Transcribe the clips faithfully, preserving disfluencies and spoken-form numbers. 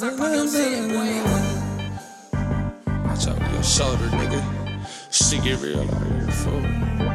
suck on your shit, boy. Watch out with your shoulder, nigga. Shit get real out here, fool.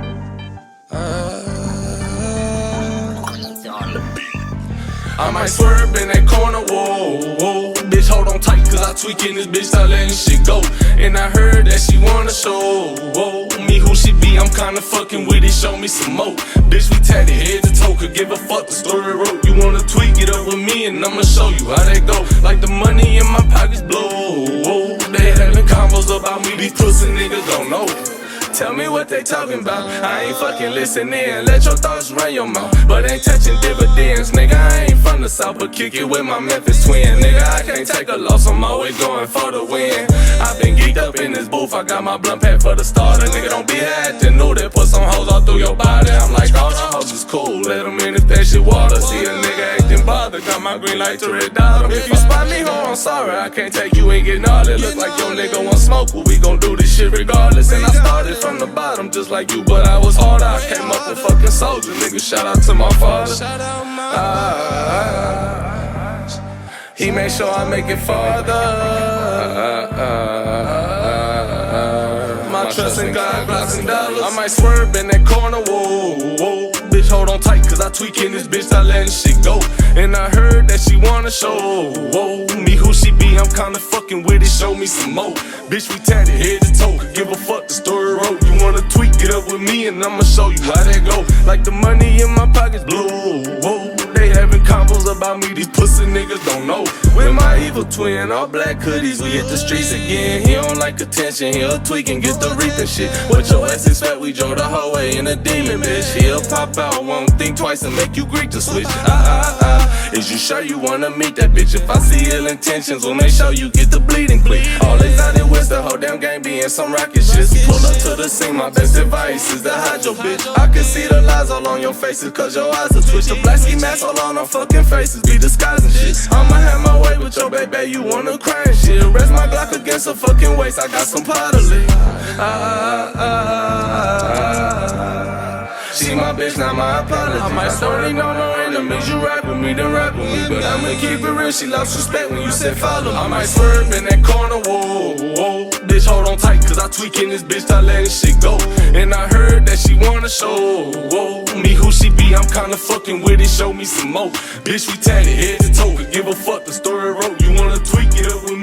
I might swerve in that corner, whoa, whoa. Bitch, hold on tight, cause I tweak in this bitch, start letting shit go. And I heard that she wanna show, whoa, me who she be, I'm kinda fucking with it, show me some more. Bitch, we tatted head to toe, could give a fuck, the story wrote. You wanna tweak it up with me, and I'ma show you how that go. Like the money in my pockets blow, whoa. They having combos about me, these pussy niggas don't know. Tell me what they talking about. I ain't fucking listening. Let your thoughts run your mouth, but ain't touching dividends, nigga. I ain't from the south, but kick it with my Memphis twin, nigga. I can't take a loss, I'm always going for the win. I been geeked up in this booth, I got my blunt pack for the starter. Nigga, don't be acting new, they put some hoes all through your body. I'm like, all the hoes is cool, let them in if that shit water. See a nigga acting bothered, got my green light to red dot 'em. If you spot me, ho, I'm sorry, I can't take you, ain't getting all that. Look like your nigga want smoke, but we gon' do this shit regardless. And I started from the bottom just like you, but I was harder. I came up a fucking soldier, nigga. Shout out to my father. Ah, he made sure I make it farther. My trust in God, blocks and dollars. I might swerve in that corner, whoa, whoa. Bitch, hold on tight, cause I tweak in this bitch, start letting shit go. And I heard that she wanna show, whoa, me who she be, I'm kinda fucking with it, show me some more. Bitch, we tatted head to toe, could give a fuck, the story wrote. You wanna tweak, get up with me, and I'ma show you how that go. Like the money in my pockets blue, whoa. They having combos about me, these pussy niggas don't know. With my evil twin, all black hoodies, we hit the streets again. He don't like attention, he'll tweak and get the reaping shit. What your ass expect, we drove the whole way in a demon, bitch. He'll pop out, won't think twice and make you Greek to switch. Ah, ah, ah. Is you sure you wanna meet that bitch? If I see ill intentions, we'll make sure you get the bleeding clean. All they out there with the whole damn game being some rocket shit. Pull up to the scene, my best advice is to hide your bitch. I can see the lies all on your faces, cause your eyes are twitched. The black ski mask all on our fucking faces, be disguising shit. I'ma have my way with your baby, you wanna cry and shit. Rest my Glock against her fucking waist, I got some powder lit. Ah, ah, ah, ah. She my bitch, not my apology. I might story, no, no enemies. You rap with me, then rap with me. But I'ma keep it real, she lost respect when you said follow me. I might swerve in that corner, whoa, whoa. Bitch, hold on tight, cause I tweak in this bitch, start letting shit go. And I heard that she wanna show, whoa, me who she be, I'm kinda fucking with it, show me some more. Bitch, we tatted head to toe, could give a fuck, the story wrote. You wanna tweak it up with me?